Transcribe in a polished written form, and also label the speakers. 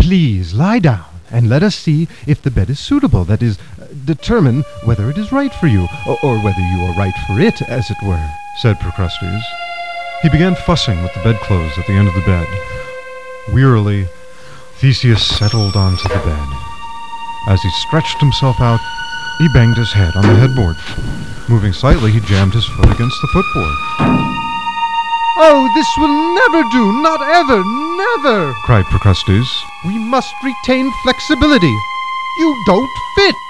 Speaker 1: Please lie down, and let us see if the bed is suitable, that is, determine whether it is right for you, or whether you are right for it, as it were," said Procrustes. He began fussing with the bedclothes at the end of the bed. Wearily, Theseus settled onto the bed. As he stretched himself out, he banged his head on the headboard. Moving slightly, he jammed his foot against the footboard. "Oh, this will never do, not ever, never!" cried Procrustes. "We must retain flexibility. You don't fit!"